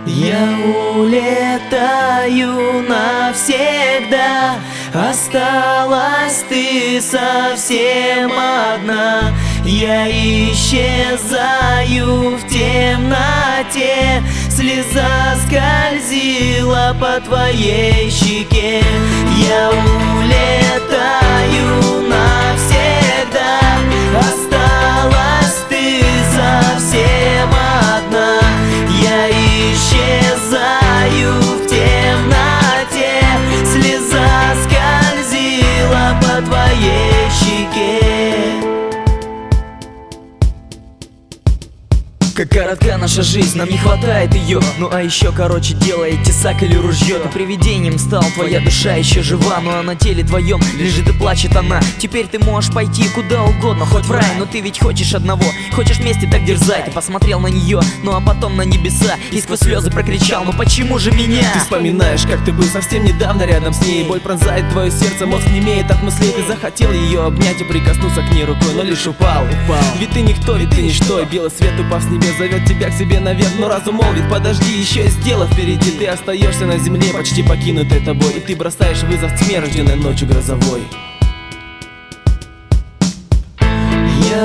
Я улетаю навсегда, осталась ты совсем одна. Я исчезаю в темноте, слеза скользила по твоей щеке. Я улетаю навсегда, осталась ты совсем одна. Я исчезаю в темноте, слеза скользила по твоей щеке. Как коротка наша жизнь, нам не хватает ее. Ну а еще короче делает тесак или ружье. Ты привидением стал, твоя душа еще жива, ну а на теле твоем лежит и плачет она. Теперь ты можешь пойти куда угодно, хоть в рай, но ты ведь хочешь одного, хочешь вместе так дерзай. Ты посмотрел на нее, ну а потом на небеса и сквозь слезы прокричал: ну почему же меня? Ты вспоминаешь, как ты был совсем недавно рядом с ней. Боль пронзает твое сердце, мозг немеет от мыслей. Ты захотел ее обнять и прикоснуться к ней рукой, но лишь упал. Ведь ты никто, ведь ты ничто, и белый свет, упав с небес, зовет тебя к себе наверх, но разум молвит: подожди, еще есть дело впереди. Ты остаешься на земле, почти покинутой тобой, и ты бросаешь вызов тьме, рожденной ночью грозовой. Я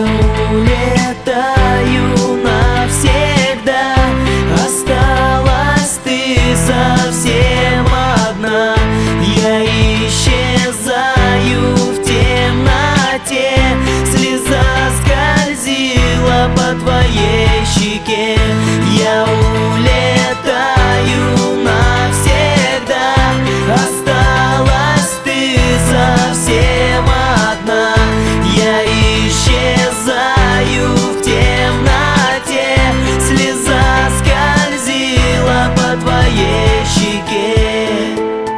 улетаю навсегда, осталась ты совсем одна. Я исчезаю в темноте, слеза скользила по твоей щеке. Я улетаю навсегда, осталась ты совсем одна. Я исчезаю в темноте, слеза скользила по твоей щеке.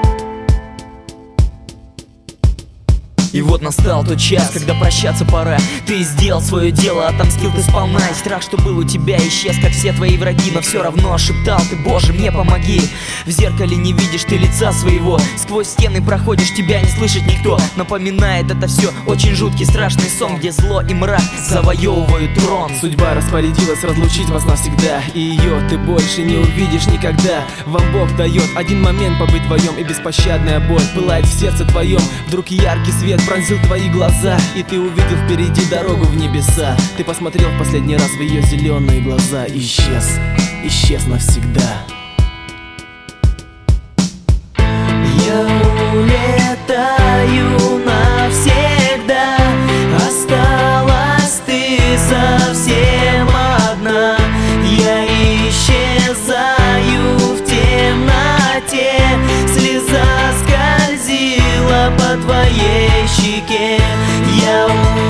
И вот настал тот час, когда прощаться пора. Ты сделал свое дело, отомстил ты сполна. И страх, что был у тебя, исчез, как все твои враги. Но все равно шептал ты: Боже, мне помоги. В зеркале не видишь ты лица своего, сквозь стены проходишь, тебя не слышит никто. Напоминает это все очень жуткий страшный сон, где зло и мрак завоевывают трон. Судьба распорядилась разлучить вас навсегда, и ее ты больше не увидишь никогда. Вам Бог дает один момент побыть вдвоем, и беспощадная боль пылает в сердце твоем. Вдруг яркий свет пронзил твои глаза, и ты увидел впереди дорогу в небеса. Ты посмотрел в последний раз в ее зеленые глаза и исчез, исчез навсегда. Я улетаю навсегда, осталась ты совсем одна. Я исчезаю в темноте, слеза скользила по твоей щеке. Я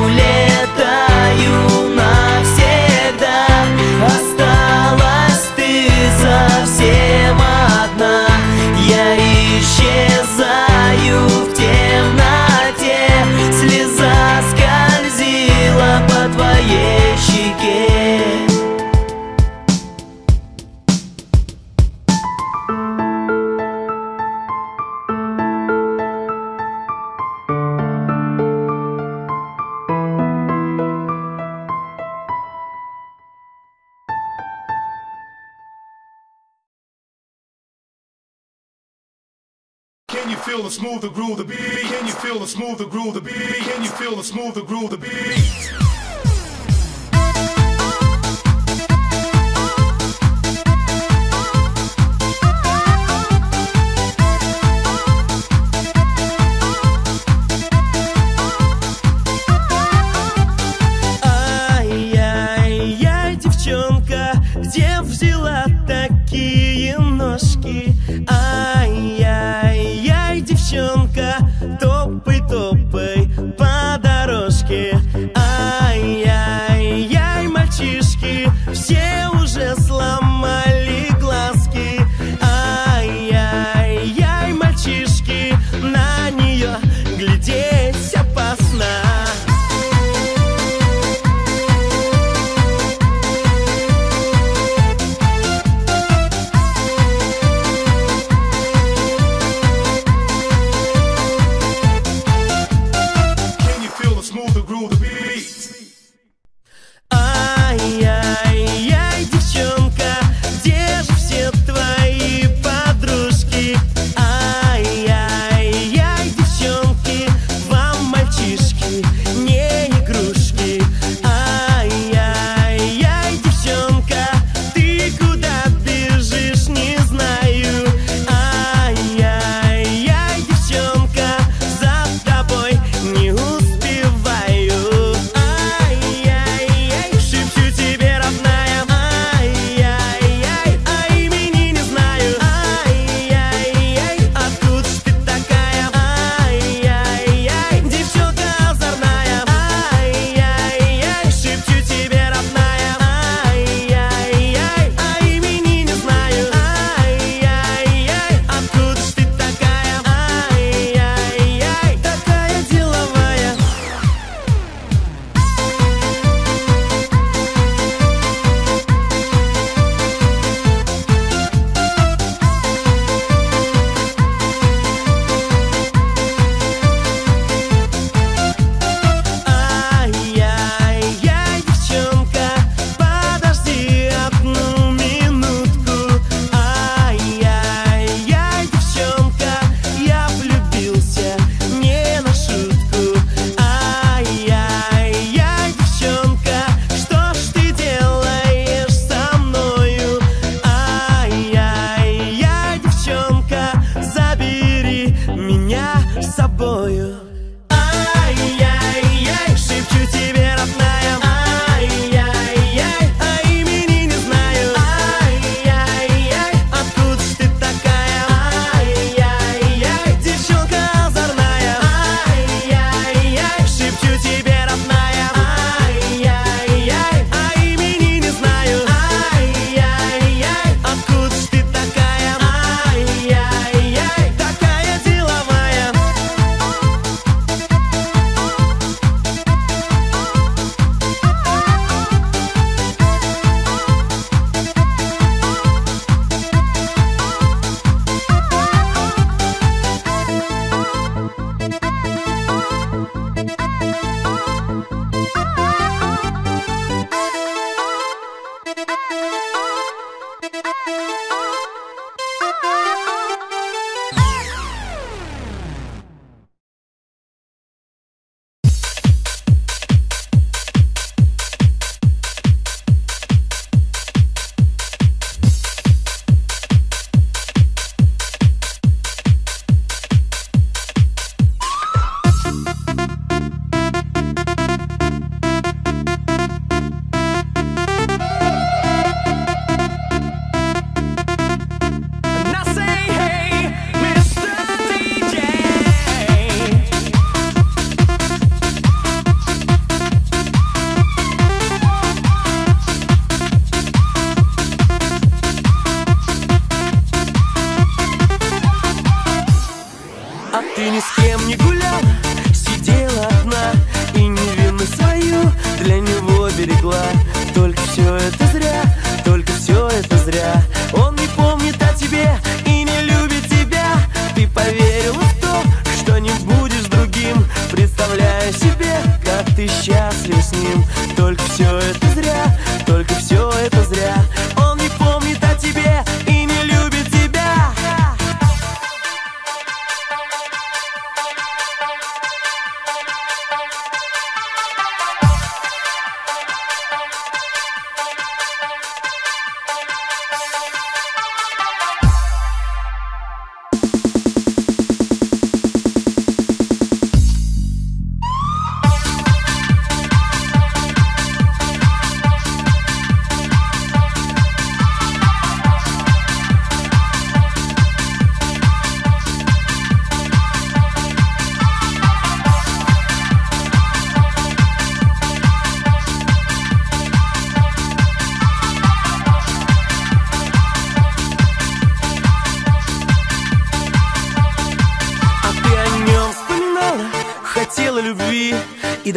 улетаю навсегда, осталась ты совсем одна. Я исчезаю в темноте, слеза скользила по твоей щеке. Can you feel the smoother groove the beat? Can you feel the smoother groove the beat? Can you feel the smoother groove the beat? Ай-яй-яй, девчонка, где взяла такие ножки? Ай-яй-яй, девчонка, топай, топай по дорожке. Ай-яй-яй,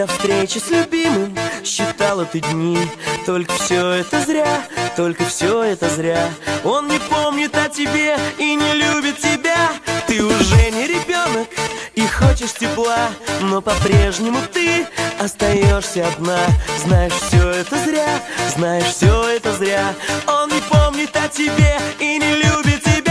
до встречи с любимым считала ты дни. Только все это зря, только все это зря. Он не помнит о тебе и не любит тебя. Ты уже не ребенок и хочешь тепла, но по-прежнему ты остаешься одна. Знаешь, все это зря, знаешь, все это зря. Он не помнит о тебе и не любит тебя.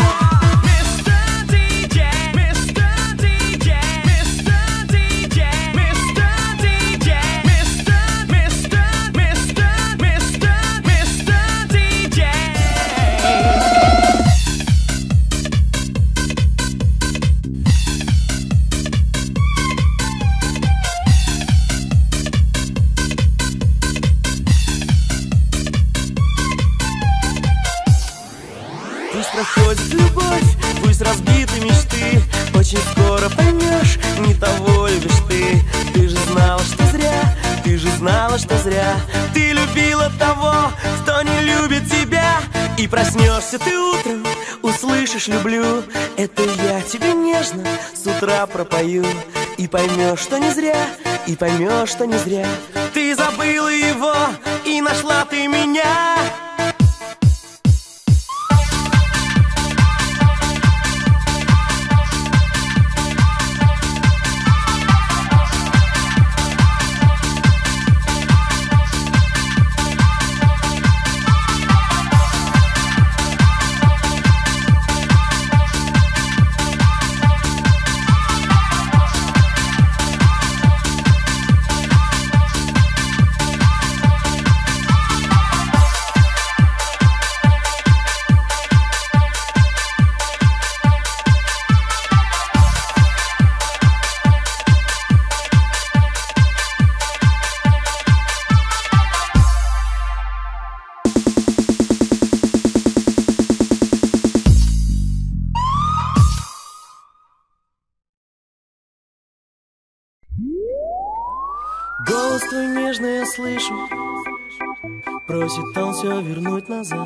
Проходит любовь, пусть разбиты мечты. Очень скоро поймешь, не того любишь ты. Ты же знала, что зря, ты же знала, что зря. Ты любила того, кто не любит тебя. И проснешься ты утром, услышишь «люблю». Это я тебе нежно с утра пропою. И поймешь, что не зря, и поймешь, что не зря. Ты забыла его, и нашла ты меня. Голос твой нежный я слышу, просит он все вернуть назад.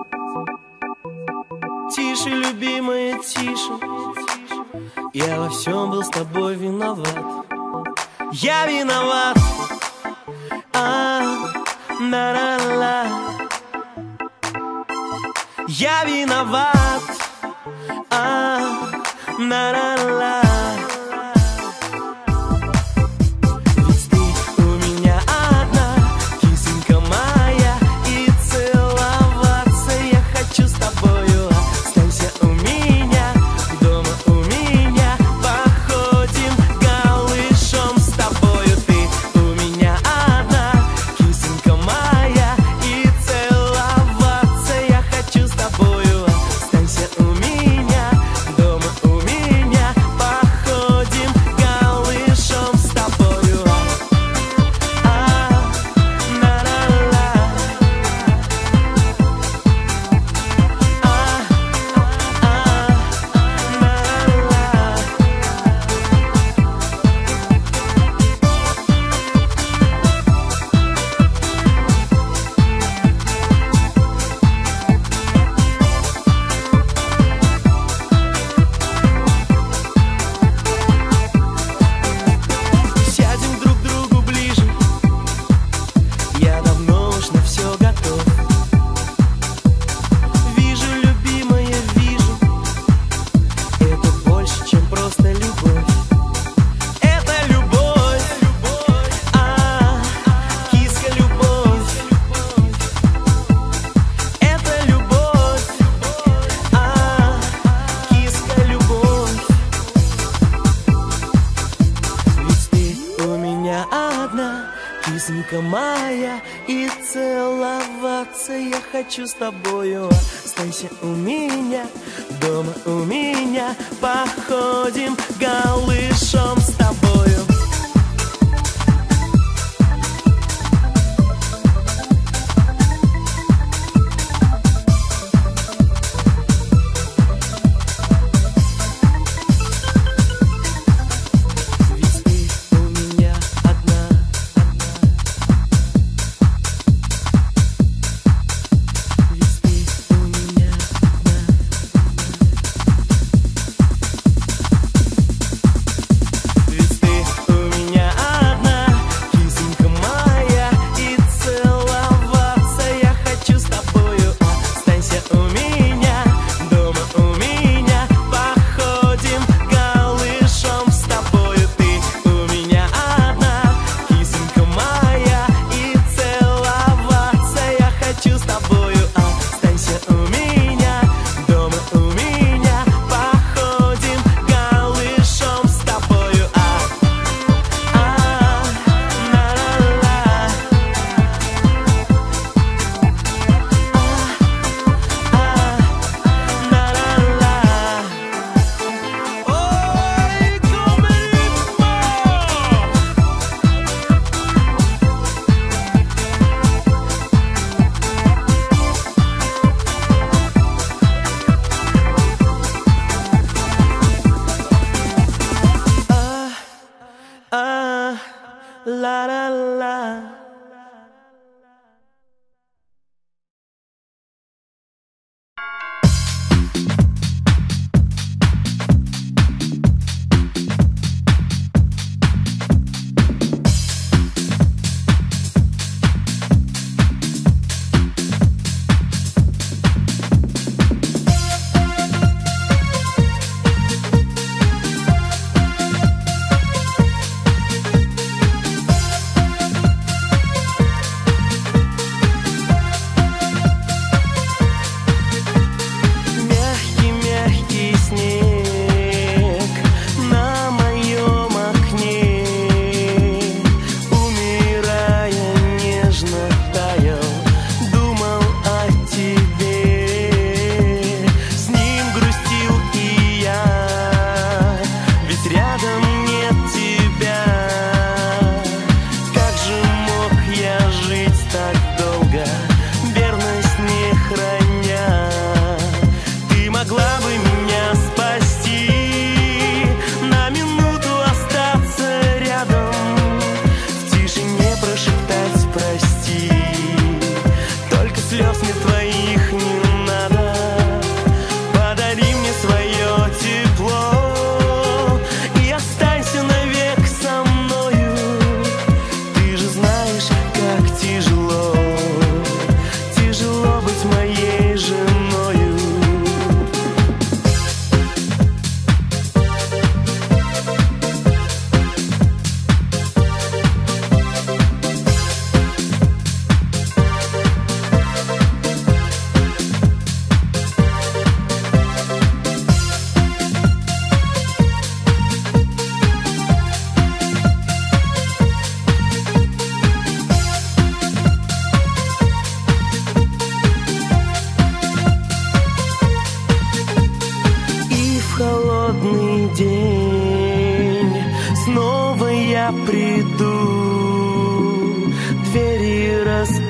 Тише, любимая, тише, я во всем был с тобой виноват. Я виноват, на-на-на. Я виноват, на-на-на. Кисонька моя, и целоваться я хочу с тобою. Останься у меня, дома у меня, походим голышом с тобою.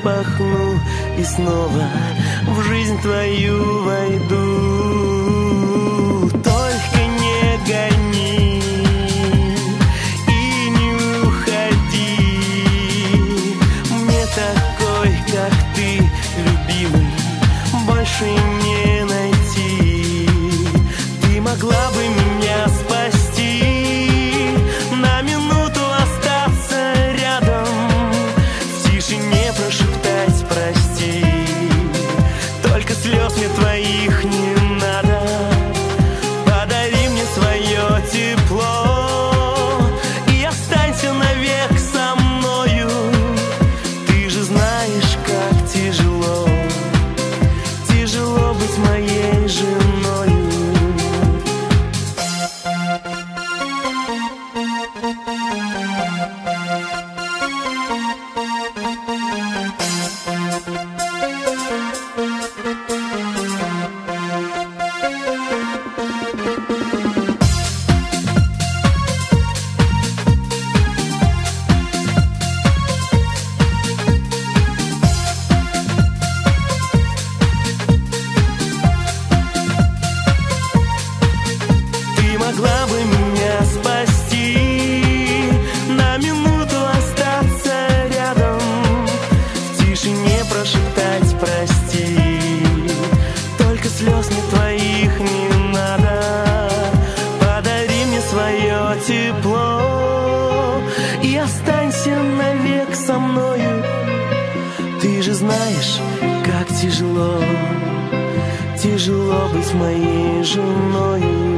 распахну и снова в жизнь твою войду. Только не гони и не уходи. Мне такой, как ты, любимый, больше не найти. Ты могла бы меня спасти, на минуту остаться рядом, в тишине прошептать прости. Только слез мне твоих не надо, подари мне свое тепло и останься навек со мною. Ты же знаешь, как тяжело, тяжело быть моей женою. Ты могла бы меня спасти, на минуту остаться рядом, в тишине прошептать прости. Только слез мне твоих не надо, подари мне свое тепло и останься навек со мною. Ты же знаешь, как тяжело, тяжело быть моей женою.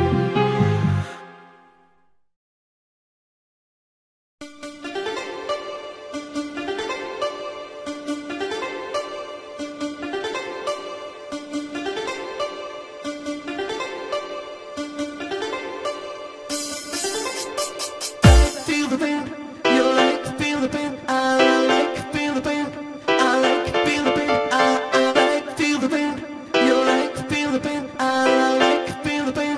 Feel the pain, you like to feel the pain. I like to feel the pain. I like to feel the pain. I like to feel the pain. You like to feel the pain. I like to feel the pain.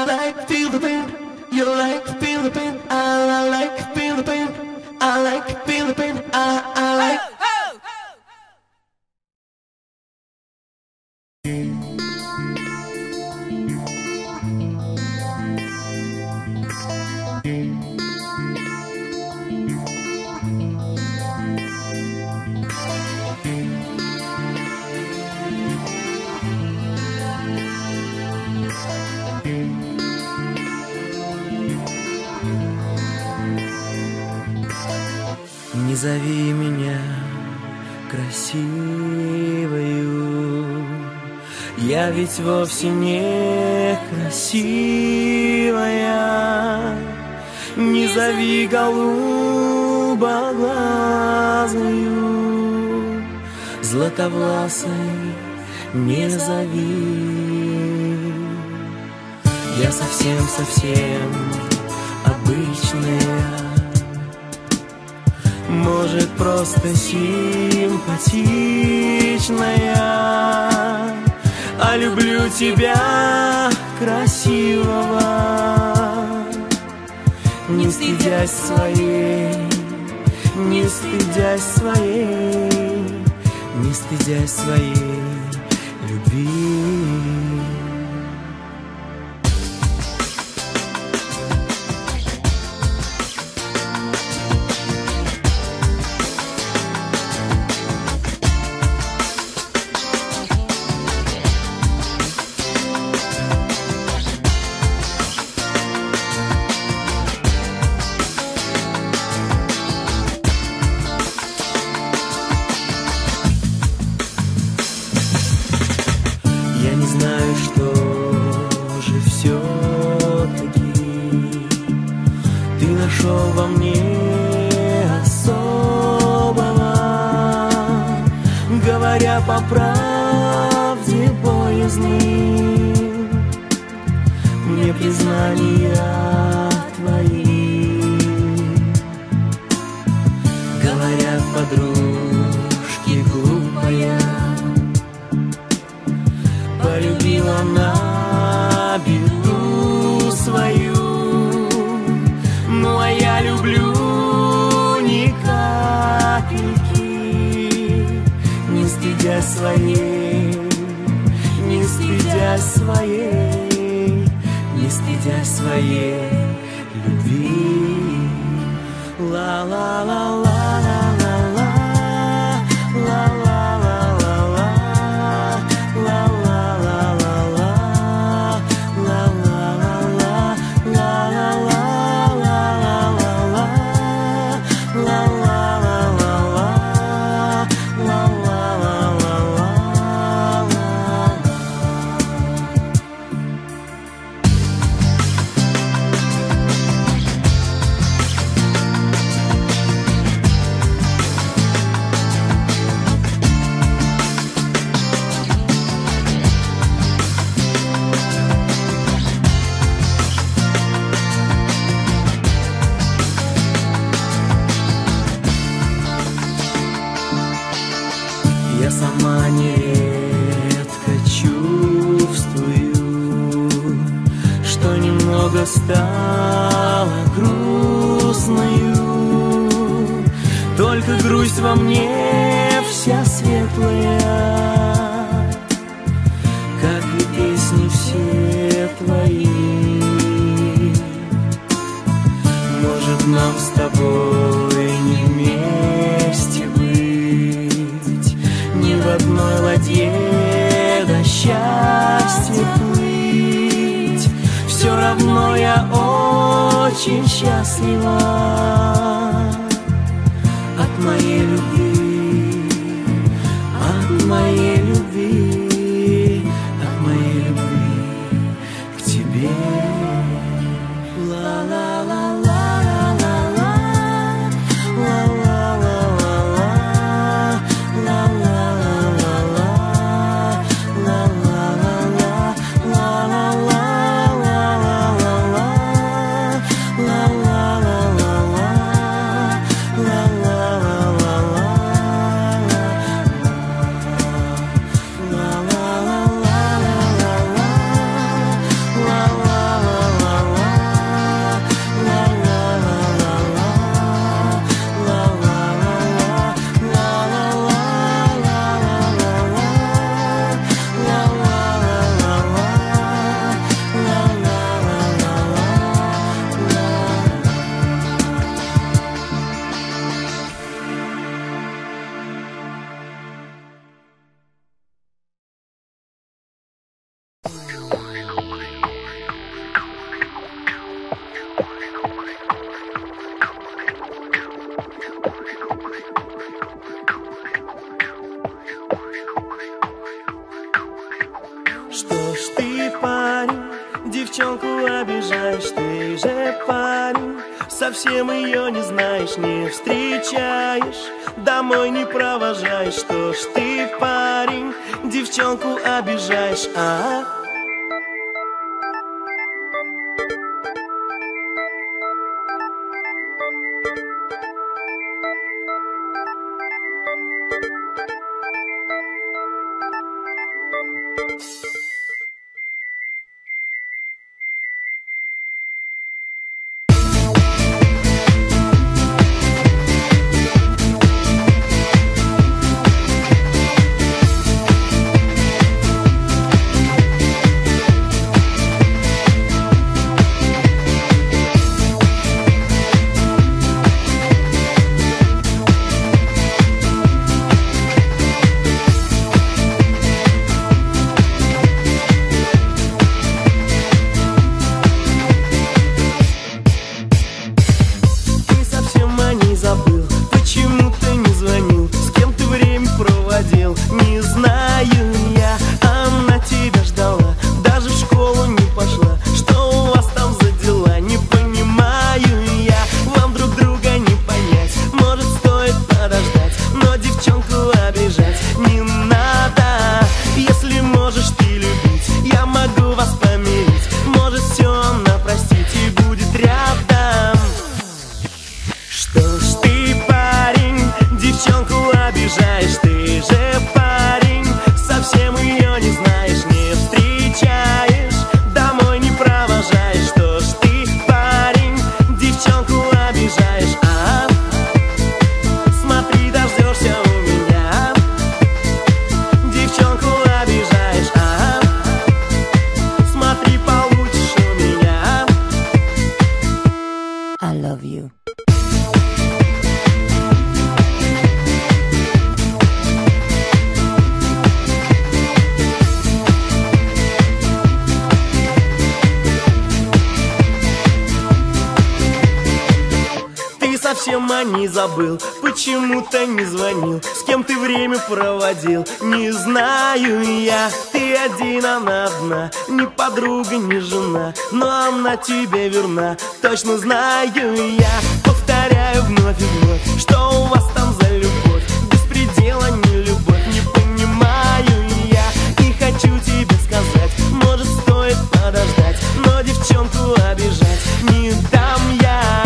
like feel the pain. You like feel the pain. I like feel the pain. I like feel the pain. I like. Не зови меня красивою, я ведь вовсе не красивая. Не зови голубоглазую, златовласой не зови. Я совсем-совсем обычная, может, просто симпатичная, а люблю тебя красивого, не стыдясь своей, не стыдясь своей, не стыдясь своей любви. Во мне особого, говоря по правде боязны, мне признания твои. Говорят подружки глупая, полюбила на беду свою. Ну а я люблю ни капельки, не стыдясь своей, не стыдясь своей, не стыдясь своей любви. Ла-ла-ла-ла-ла-ла-ла, ла-ла-ла-ла-ла-ла, ла-ла-ла-ла-ла, ла-ла-ла-ла-ла-ла. Я сама нередко чувствую, что немного стала грустною. Только грусть во мне вся светлая, как и песни все твои. Может, нам с тобой не вместе быть, в одной ладье до счастья плыть. Все равно я очень счастлива от моей любви, от моей любви, от моей любви к тебе. La la la la la, la la la la la. ты же парень. Совсем ее не знаешь, не встречаешь, домой не провожаешь. Что ж ты, парень, девчонку обижаешь, а? Не знаю я, она тебя ждала, даже в школу не пошла. Что у вас там за дела, не понимаю я. Вам друг друга не понять, может стоит подождать, но девчонку обижать не надо. Если можешь ты любить, я могу вас помирить. Может все она простит и будет рядом. Что ж ты, парень, девчонку обижаешь, ты же парень, совсем ее не знаешь, не встречаешь, домой не провожаешь. Что ж ты, парень, девчонку обижаешь, а? Смотри, дождешься у меня. Девчонку обижаешь, а? Смотри, получишь у меня. I love you. Совсем не забыл, почему-то не звонил, с кем ты время проводил, не знаю я. Ты один, она одна, ни подруга, ни жена, но она тебе верна, точно знаю я. Повторяю вновь и вновь, что у вас там за любовь, без предела не любовь, не понимаю я. И хочу тебе сказать, может стоит подождать, но девчонку обижать не дам я.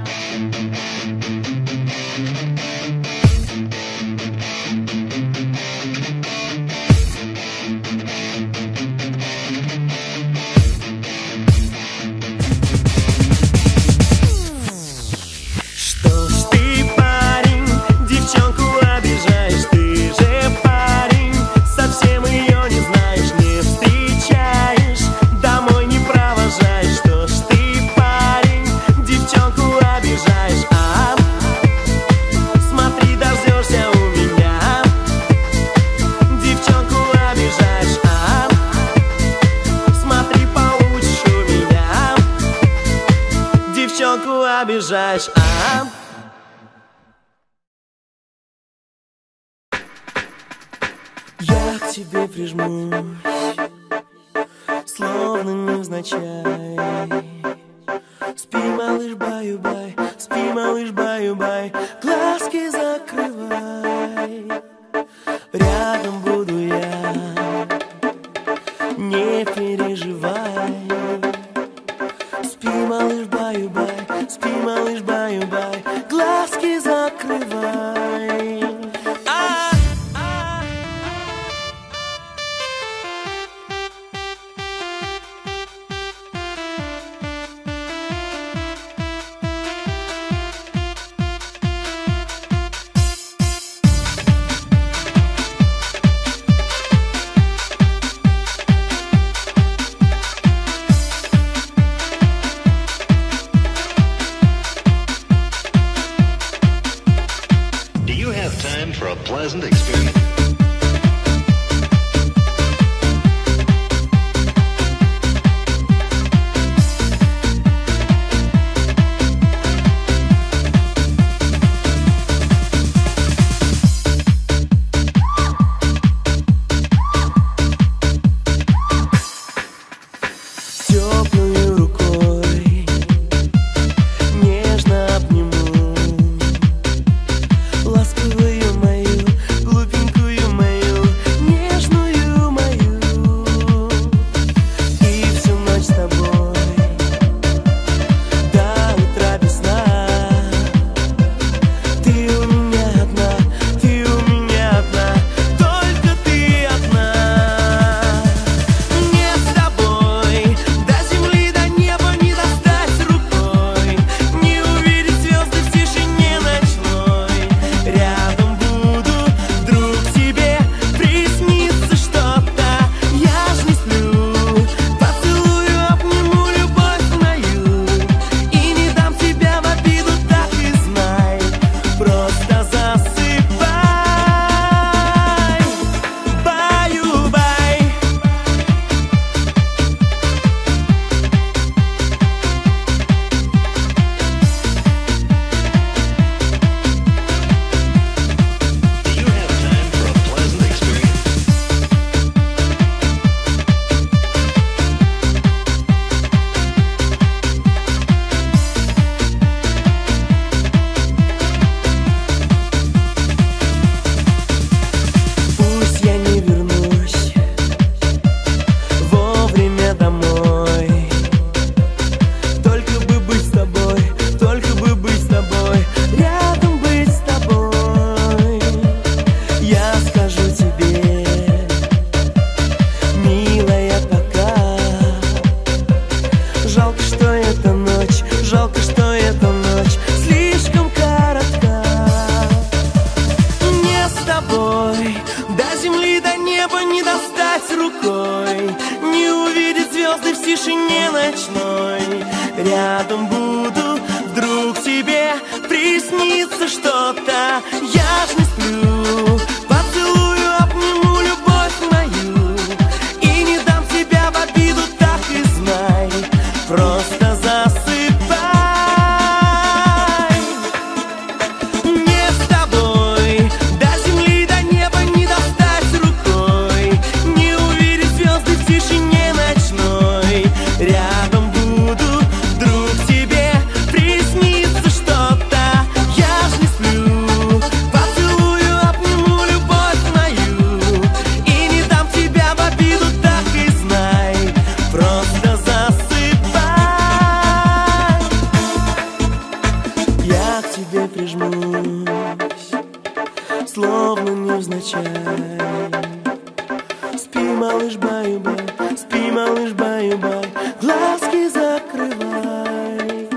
Обижаешь, а? Я к тебе прижмусь, словно невзначай. Спи, малыш, баю-бай, спи, малыш, баю-бай, глазки закрывай. Рядом буду я, не переживай. Спи, малыш, баю-бай, спи, малыш, баю-бай, глазки закрывай. рядом буду. Вдруг тебе приснится что-то, я ж не сплю. Поцелую, обниму любовь мою и не дам тебя в обиду, так и знай. Просто засыпай. Не с тобой до земли, до неба не достать рукой, не увидеть звезды в тишине ночной. Рядом буду, вдруг тебе приснится что-то, я ж не сплю. Поцелую, обниму любовь мою и не дам тебя в обиду, так и знай. Просто засыпай. Я к тебе прижмусь, словно невзначай. Спи, малыш, баю-бай, спи, малыш, баю-бай, глазки закрывай.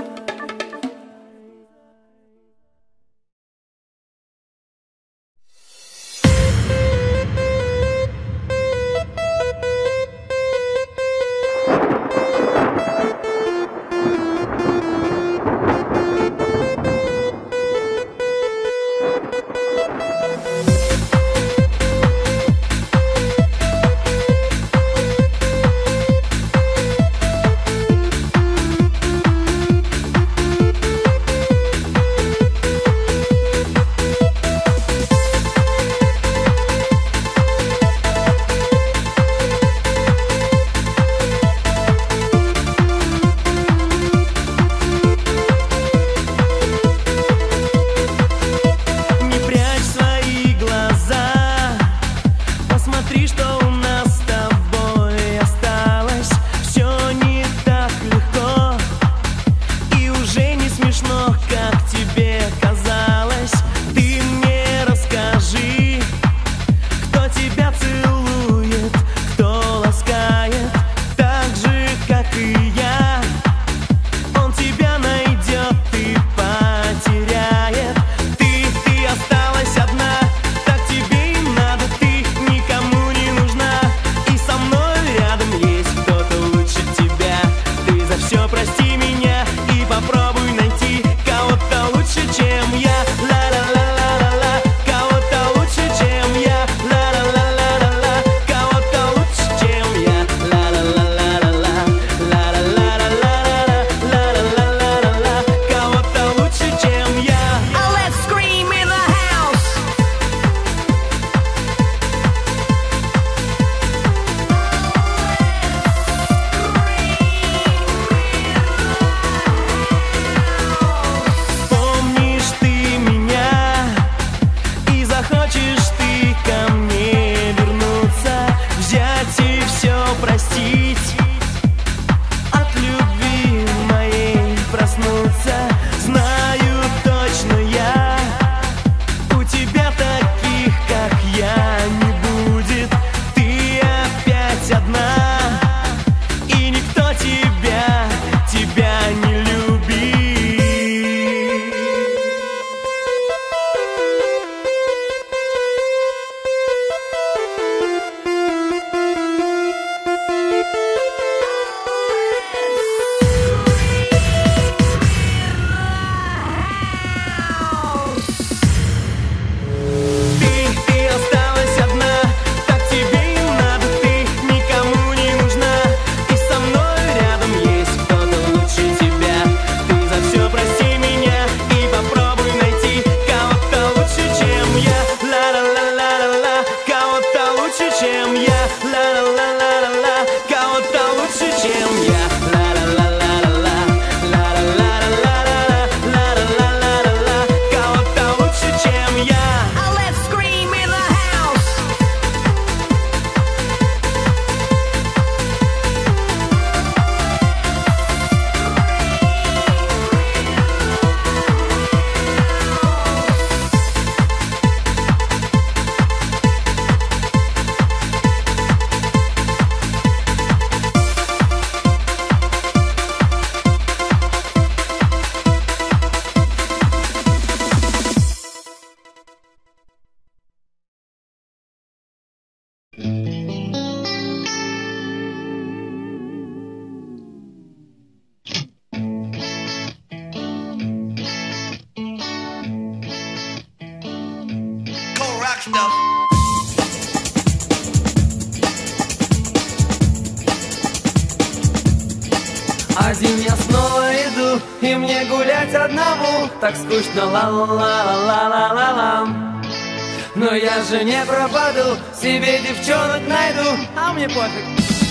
Один я снова иду, и мне гулять одному так скучно, ла-ла-ла-ла-ла-ла-ла. Но я же не пропаду, себе девчонок найду, а мне пофиг.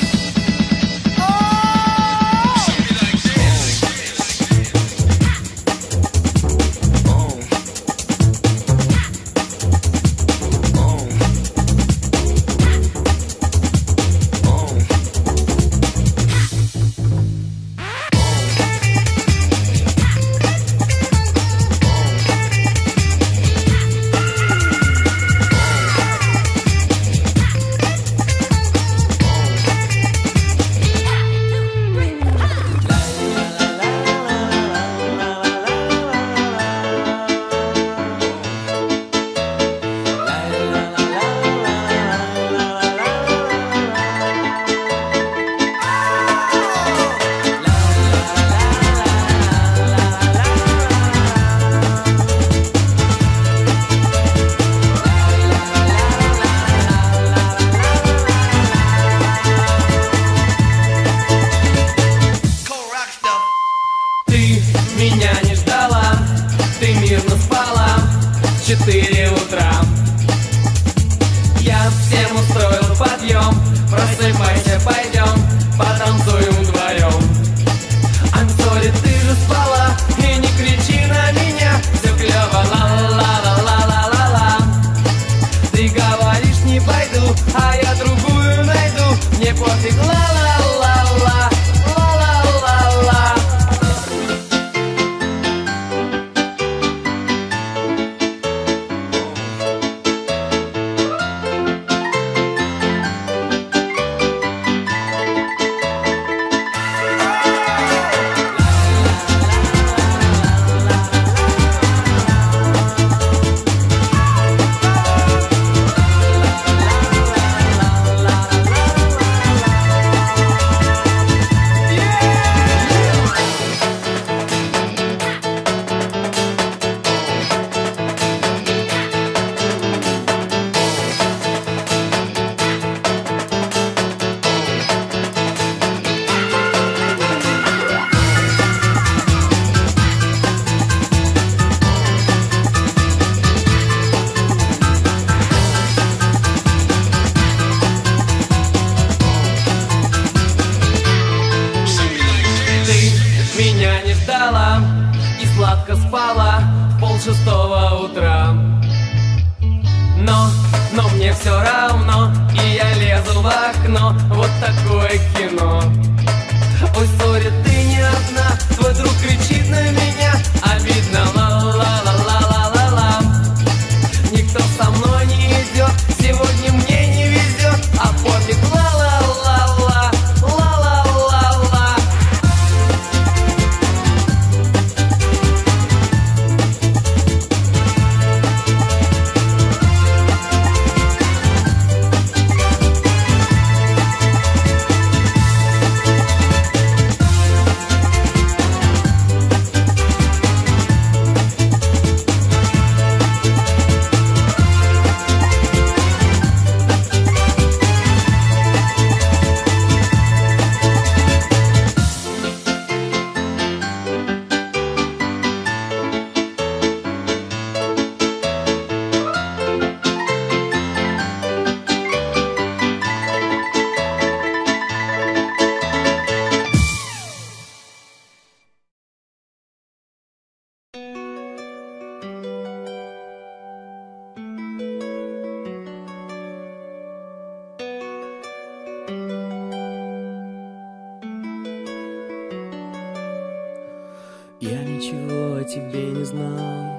Я ничего о тебе не знал,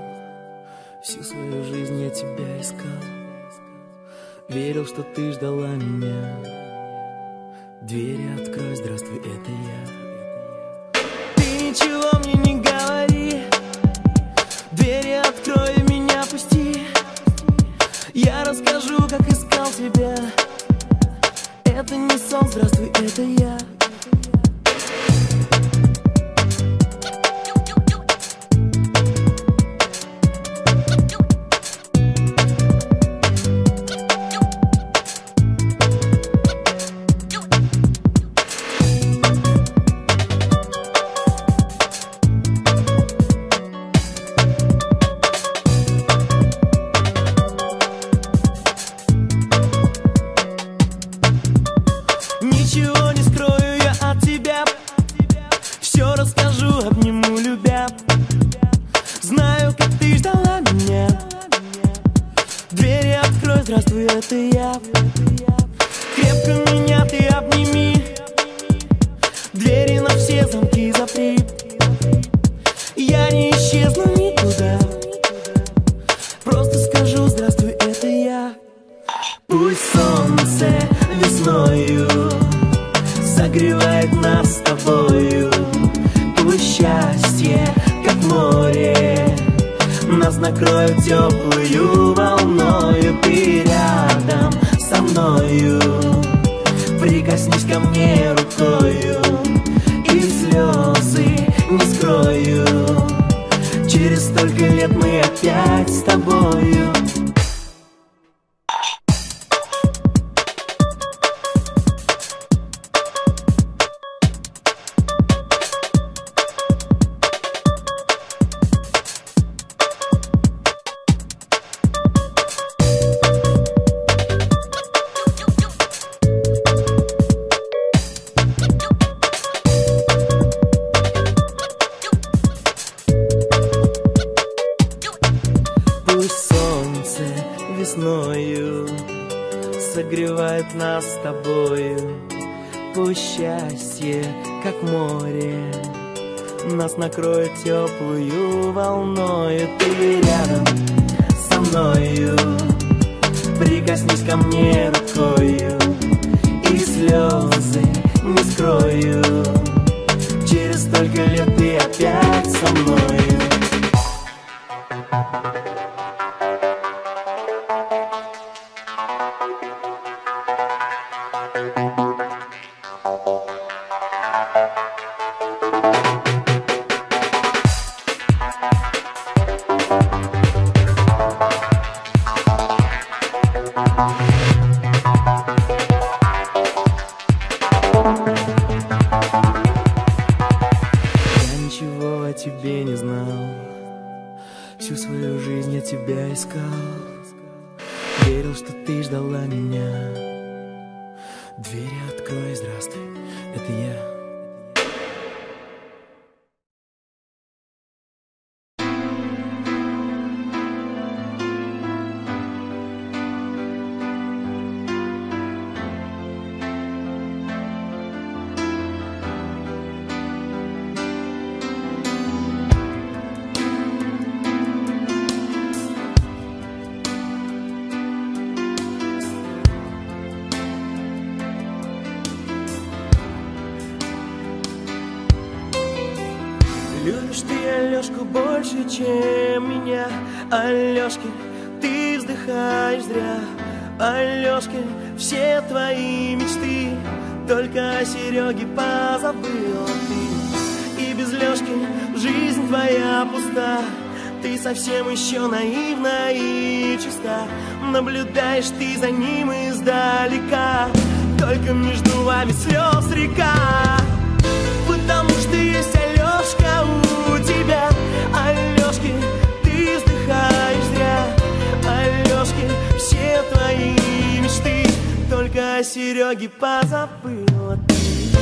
всю свою жизнь я тебя искал. Верил, что ты ждала меня. Двери открой, здравствуй, это я. Ты ничего мне не говори, двери открой и меня пусти. Я расскажу, как искал тебя. Это не сон, здравствуй, это я. счастье, как море, нас накроет теплую волною. Ты рядом со мною, прикоснись ко мне рукою, и слезы не скрою. Через столько лет мы опять с тобою. Весною согревает нас с тобою. Пусть счастье, как море, нас накроет теплую волною. Ты рядом со мною, прикоснись ко мне рукою, и слезы не скрою. Через столько лет ты опять со мною. Ничего о тебе не знал, всю свою жизнь я тебя искал, верил, что ты ждала меня. Двери открой, здравствуй, это я. Любишь ты Алёшку больше, чем меня. Алёшкин, ты вздыхаешь зря. Алёшкин, все твои мечты только о Серёге позабыла ты. И без Лёшки жизнь твоя пуста. Ты совсем еще наивна и чиста. Наблюдаешь ты за ним издалека, только между вами слез река. Потому что есть Алёшка у тебя. Алёшки, ты вздыхаешь зря. Алёшки, все твои мечты только о Серёге позабыла ты.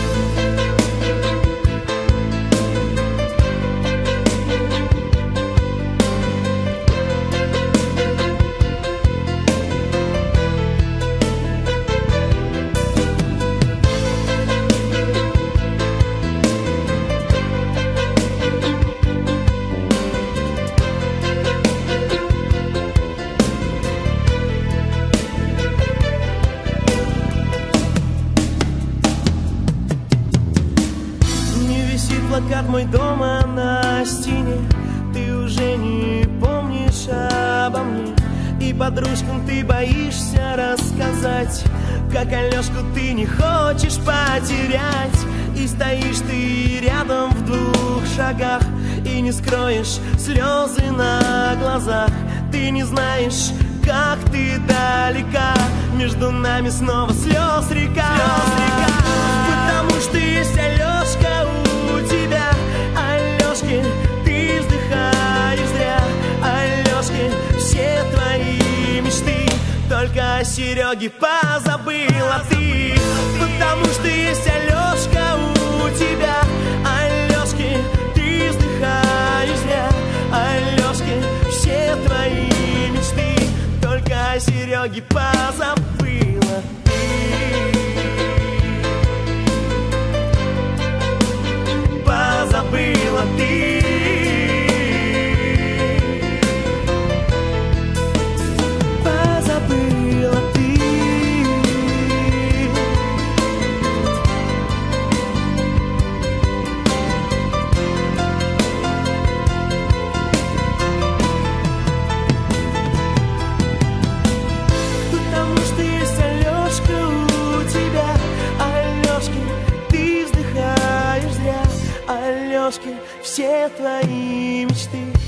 Плакат мой дома на стене, ты уже не помнишь обо мне. И подружкам ты боишься рассказать, как Алёшку ты не хочешь потерять. И стоишь ты рядом в 2 шагах, и не скроешь слезы на глазах. Ты не знаешь, как ты далека, между нами снова слез река. Потому что есть Алёшка у тебя. Алёшкин, ты вздыхаешь зря. Алёшкин, все твои мечты только о Серёге позабыла ты. Потому что есть Алёшка у тебя. Алёшкин, ты вздыхаешь зря. Алёшкин, все твои мечты только о Серёге позабыла ты. Позабыла ты. Позабыла ты. дорожке все твои мечты.